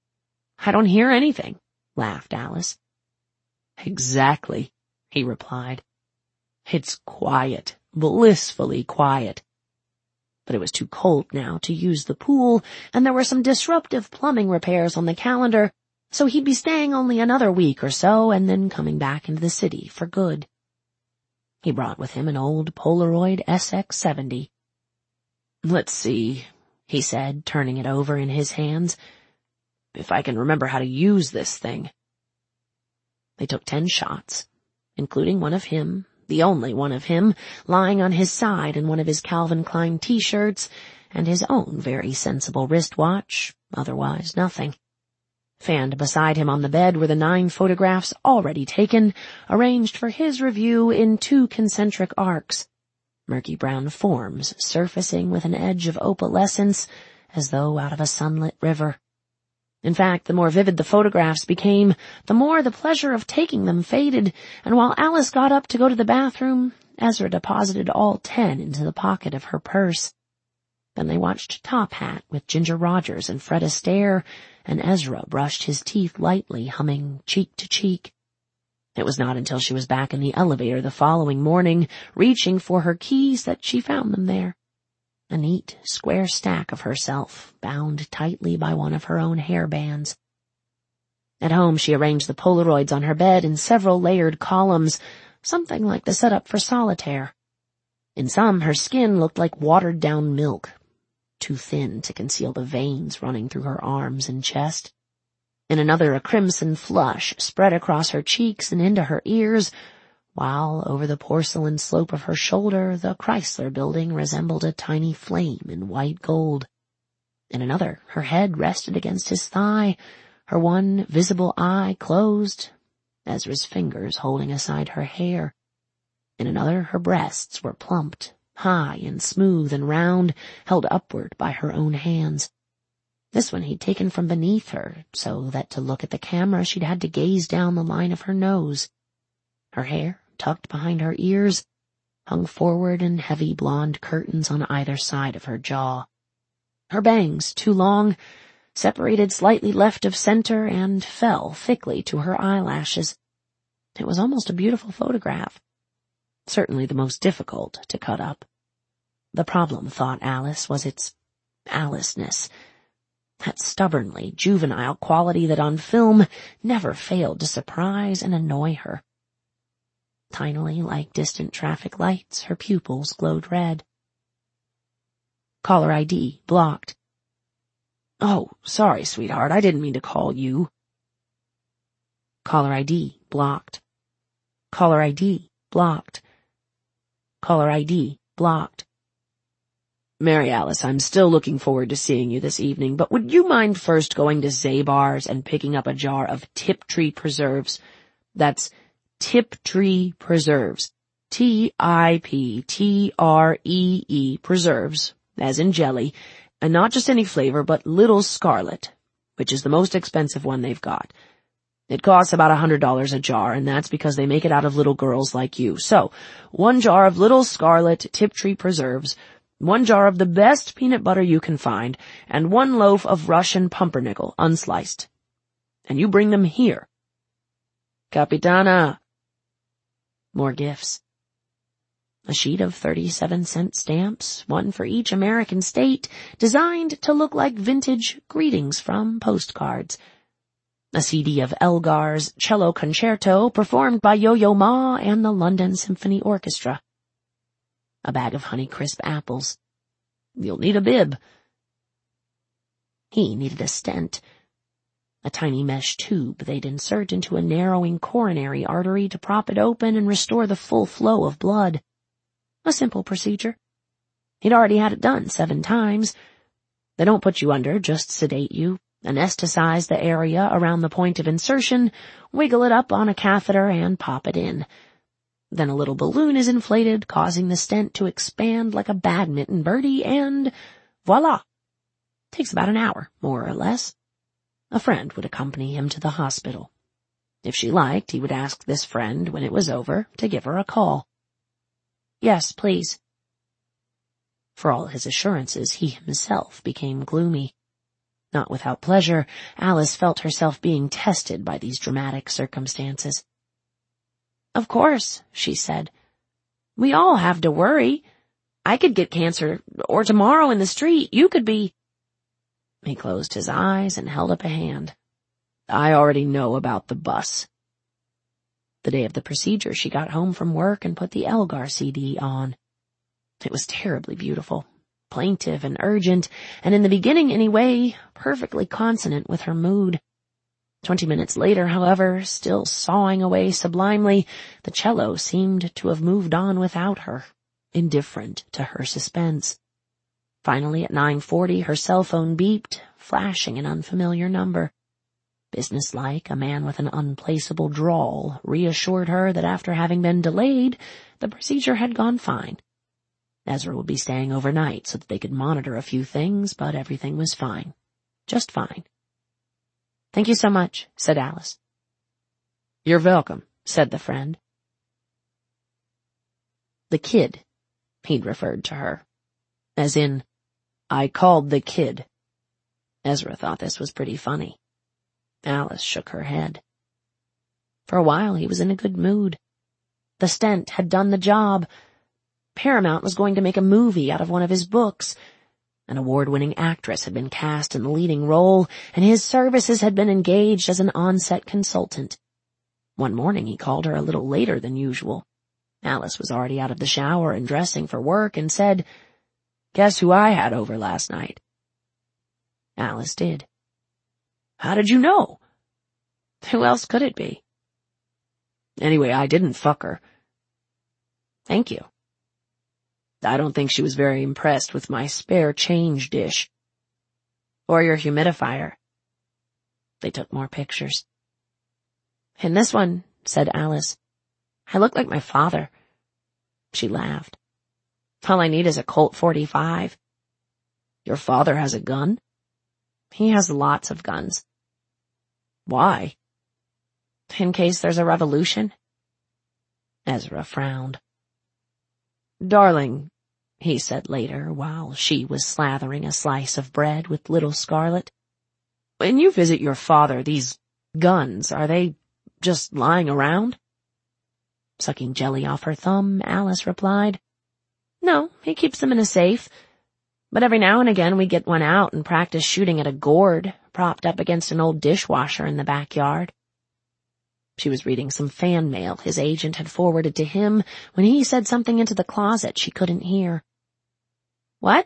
"I don't hear anything," laughed Alice. "Exactly," he replied. "It's quiet, blissfully quiet." But it was too cold now to use the pool, and there were some disruptive plumbing repairs on the calendar, so he'd be staying only another week or so and then coming back into the city for good. He brought with him an old Polaroid S X seventy. "Let's see," he said, turning it over in his hands, "if I can remember how to use this thing." They took ten shots, including one of him, the only one of him, lying on his side in one of his Calvin Klein T-shirts, and his own very sensible wristwatch, otherwise nothing. Fanned beside him on the bed were the nine photographs already taken, arranged for his review in two concentric arcs, murky brown forms surfacing with an edge of opalescence as though out of a sunlit river. In fact, the more vivid the photographs became, the more the pleasure of taking them faded, and while Alice got up to go to the bathroom, Ezra deposited all ten into the pocket of her purse. Then they watched Top Hat with Ginger Rogers and Fred Astaire, and Ezra brushed his teeth lightly, humming Cheek to Cheek. It was not until she was back in the elevator the following morning, reaching for her keys, that she found them there. A neat, square stack of herself, bound tightly by one of her own hair bands. At home, she arranged the Polaroids on her bed in several layered columns, something like the setup for solitaire. In some, her skin looked like watered-down milk, too thin to conceal the veins running through her arms and chest. In another, a crimson flush spread across her cheeks and into her ears, while over the porcelain slope of her shoulder the Chrysler Building resembled a tiny flame in white gold. In another, her head rested against his thigh, her one visible eye closed, Ezra's fingers holding aside her hair. In another, her breasts were plumped, high and smooth and round, held upward by her own hands. This one he'd taken from beneath her, so that to look at the camera she'd had to gaze down the line of her nose. Her hair, tucked behind her ears, hung forward in heavy blonde curtains on either side of her jaw. Her bangs, too long, separated slightly left of center and fell thickly to her eyelashes. It was almost a beautiful photograph. Certainly the most difficult to cut up. The problem, thought Alice, was its Alice-ness, that stubbornly juvenile quality that on film never failed to surprise and annoy her. Tinily, like distant traffic lights, her pupils glowed red. Caller I D blocked. "Oh, sorry, sweetheart, I didn't mean to call you." Caller I D blocked. Caller I D blocked. Caller I D blocked. "Mary Alice, I'm still looking forward to seeing you this evening, but would you mind first going to Zabar's and picking up a jar of Tiptree preserves? That's Tiptree preserves. T I P T R E E preserves, as in jelly, and not just any flavor, but Little Scarlet, which is the most expensive one they've got. It costs about a hundred dollars a jar, and that's because they make it out of little girls like you. So, one jar of Little Scarlet Tiptree preserves, one jar of the best peanut butter you can find, and one loaf of Russian pumpernickel, unsliced. And you bring them here." "Capitana." More gifts. A sheet of thirty-seven cent stamps, one for each American state, designed to look like vintage greetings from postcards. A C D of Elgar's Cello Concerto, performed by Yo-Yo Ma and the London Symphony Orchestra. A bag of Honeycrisp apples. You'll need a bib. He needed a stent. A tiny mesh tube they'd insert into a narrowing coronary artery to prop it open and restore the full flow of blood. A simple procedure. He'd already had it done seven times. They don't put you under, just sedate you, anesthetize the area around the point of insertion, wiggle it up on a catheter, and pop it in. Then a little balloon is inflated, causing the stent to expand like a badminton birdie, and voila! Takes about an hour, more or less. A friend would accompany him to the hospital. If she liked, he would ask this friend, when it was over, to give her a call. Yes, please. For all his assurances, he himself became gloomy. Not without pleasure, Alice felt herself being tested by these dramatic circumstances. Of course, she said. We all have to worry. I could get cancer, or tomorrow in the street, you could be... He closed his eyes and held up a hand. I already know about the bus. The day of the procedure, she got home from work and put the Elgar C D on. It was terribly beautiful, plaintive and urgent, and in the beginning anyway, perfectly consonant with her mood. Twenty minutes later, however, still sawing away sublimely, the cello seemed to have moved on without her, indifferent to her suspense. Finally, at nine forty, her cell phone beeped, flashing an unfamiliar number. Businesslike, a man with an unplaceable drawl reassured her that after having been delayed, the procedure had gone fine. Ezra would be staying overnight so that they could monitor a few things, but everything was fine. Just fine. Thank you so much, said Alice. You're welcome, said the friend. The kid, he'd referred to her. As in, I called the kid. Ezra thought this was pretty funny. Alice shook her head. For a while he was in a good mood. The stent had done the job. Paramount was going to make a movie out of one of his books. An award-winning actress had been cast in the leading role, and his services had been engaged as an on-set consultant. One morning he called her a little later than usual. Alice was already out of the shower and dressing for work and said, Guess who I had over last night? Alice did. How did you know? Who else could it be? Anyway, I didn't fuck her. Thank you. I don't think she was very impressed with my spare change dish. Or your humidifier. They took more pictures. In this one, said Alice, I look like my father. She laughed. All I need is a Colt forty-five. Your father has a gun? He has lots of guns. Why? In case there's a revolution. Ezra frowned. Darling, he said later, while she was slathering a slice of bread with little Scarlet, when you visit your father, these guns, are they just lying around? Sucking jelly off her thumb, Alice replied, No, he keeps them in a safe. But every now and again we get one out and practice shooting at a gourd propped up against an old dishwasher in the backyard. She was reading some fan mail his agent had forwarded to him when he said something into the closet she couldn't hear. What?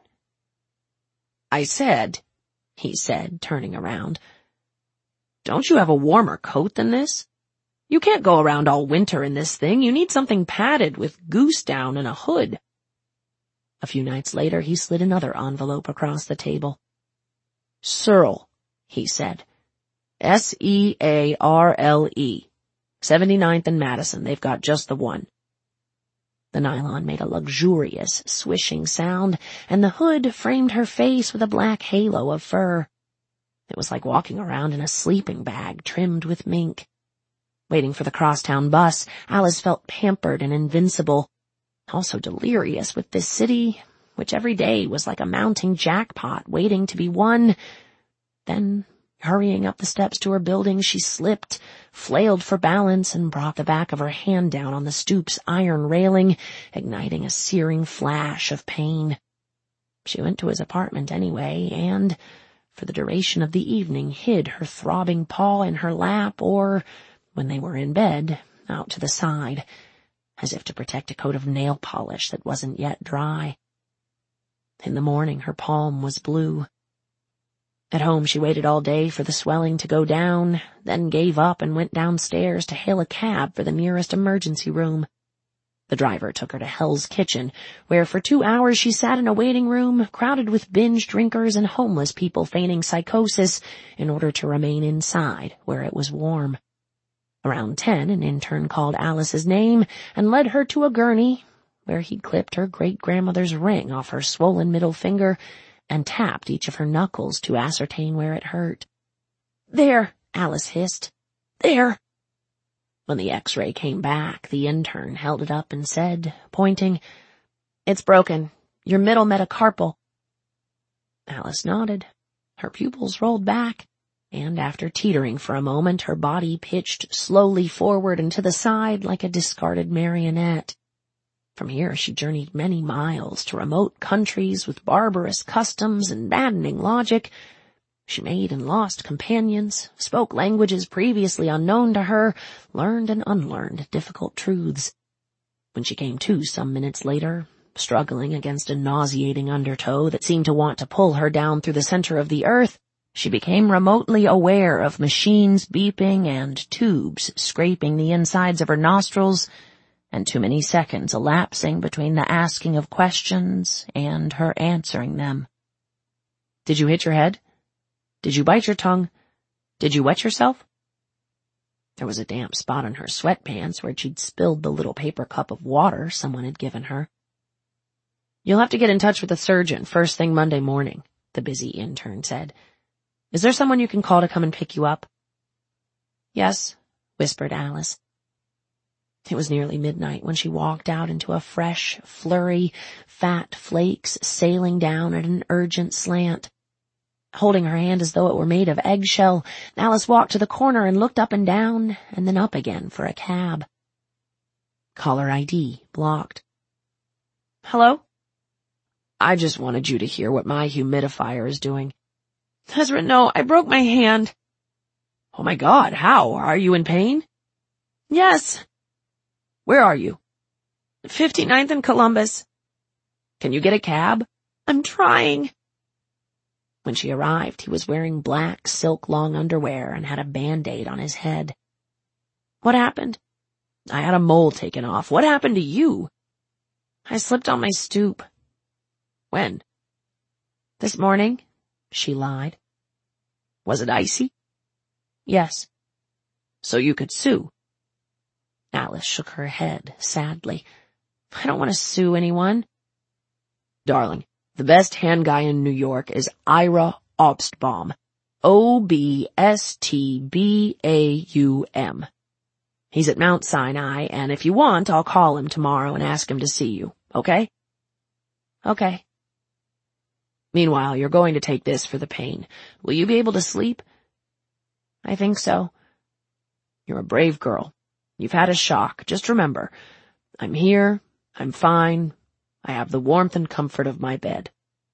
I said, he said, turning around. Don't you have a warmer coat than this? You can't go around all winter in this thing. You need something padded with goose down and a hood. A few nights later, he slid another envelope across the table. Searle, he said. S E A R L E. seventy-ninth and Madison. They've got just the one. The nylon made a luxurious, swishing sound, and the hood framed her face with a black halo of fur. It was like walking around in a sleeping bag trimmed with mink. Waiting for the crosstown bus, Alice felt pampered and invincible. Also delirious with this city, which every day was like a mounting jackpot waiting to be won. Then Hurrying up the steps to her building, she slipped, flailed for balance, and brought the back of her hand down on the stoop's iron railing, igniting a searing flash of pain. She went to his apartment anyway, and, for the duration of the evening, hid her throbbing paw in her lap or, when they were in bed, out to the side, as if to protect a coat of nail polish that wasn't yet dry. In the morning, her palm was blue. At home, she waited all day for the swelling to go down, then gave up and went downstairs to hail a cab for the nearest emergency room. The driver took her to Hell's Kitchen, where for two hours she sat in a waiting room crowded with binge drinkers and homeless people feigning psychosis in order to remain inside, where it was warm. Around ten, an intern called Alice's name and led her to a gurney, where he clipped her great-grandmother's ring off her swollen middle finger and tapped each of her knuckles to ascertain where it hurt. "There," Alice hissed. "There." When the x-ray came back, the intern held it up and said, pointing, "It's broken. Your middle metacarpal." Alice nodded. Her pupils rolled back, and after teetering for a moment, her body pitched slowly forward and to the side like a discarded marionette. From here she journeyed many miles to remote countries with barbarous customs and maddening logic. She made and lost companions, spoke languages previously unknown to her, learned and unlearned difficult truths. When she came to some minutes later, struggling against a nauseating undertow that seemed to want to pull her down through the center of the earth, she became remotely aware of machines beeping and tubes scraping the insides of her nostrils, and too many seconds elapsing between the asking of questions and her answering them. "Did you hit your head? Did you bite your tongue? Did you wet yourself?" There was a damp spot on her sweatpants where she'd spilled the little paper cup of water someone had given her. "You'll have to get in touch with the surgeon first thing Monday morning," the busy intern said. "Is there someone you can call to come and pick you up?" "Yes," whispered Alice. It was nearly midnight when she walked out into a fresh flurry, fat flakes sailing down at an urgent slant. Holding her hand as though it were made of eggshell, Alice walked to the corner and looked up and down, and then up again for a cab. Caller I D blocked. "Hello? I just wanted you to hear what my humidifier is doing." "Ezra, no, I broke my hand." "Oh my God, how? Are you in pain?" "Yes." "Where are you?" fifty-ninth and Columbus." "Can you get a cab?" "I'm trying." When she arrived, he was wearing black silk long underwear and had a Band-Aid on his head. "What happened?" "I had a mole taken off. What happened to you?" "I slipped on my stoop." "When?" "This morning," she lied. "Was it icy?" "Yes." "So you could sue?" Alice shook her head sadly. "I don't want to sue anyone." "Darling, the best hand guy in New York is Ira Obstbaum. O B S T B A U M. He's at Mount Sinai, and if you want, I'll call him tomorrow and ask him to see you, okay?" "Okay." "Meanwhile, you're going to take this for the pain. Will you be able to sleep?" "I think so." "You're a brave girl. You've had a shock. Just remember, I'm here, I'm fine, I have the warmth and comfort of my bed."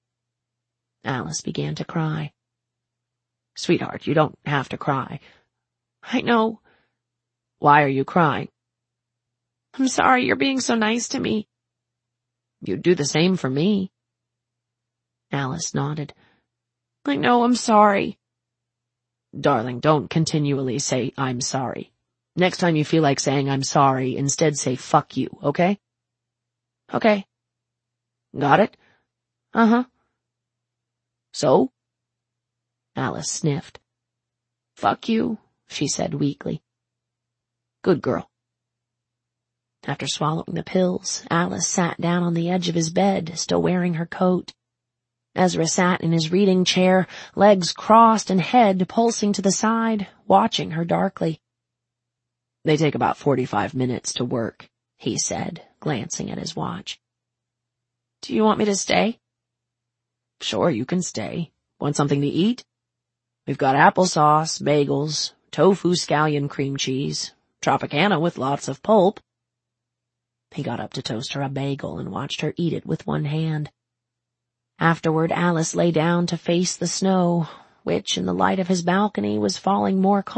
Alice began to cry. "Sweetheart, you don't have to cry." "I know." "Why are you crying?" "I'm sorry, you're being so nice to me." "You'd do the same for me." Alice nodded. "I know, I'm sorry." "Darling, don't continually say, 'I'm sorry.' Next time you feel like saying, 'I'm sorry,' instead say, 'fuck you,' okay?" "Okay." "Got it?" "Uh-huh." "So?" Alice sniffed. "Fuck you," she said weakly. "Good girl." After swallowing the pills, Alice sat down on the edge of his bed, still wearing her coat. Ezra sat in his reading chair, legs crossed and head pulsing to the side, watching her darkly. "They take about forty-five minutes to work," he said, glancing at his watch. "Do you want me to stay?" "Sure, you can stay. Want something to eat?" We've got applesauce, bagels, tofu scallion cream cheese, Tropicana with lots of pulp. He got up to toast her a bagel and watched her eat it with one hand. Afterward, Alice lay down to face the snow, which, in the light of his balcony, was falling more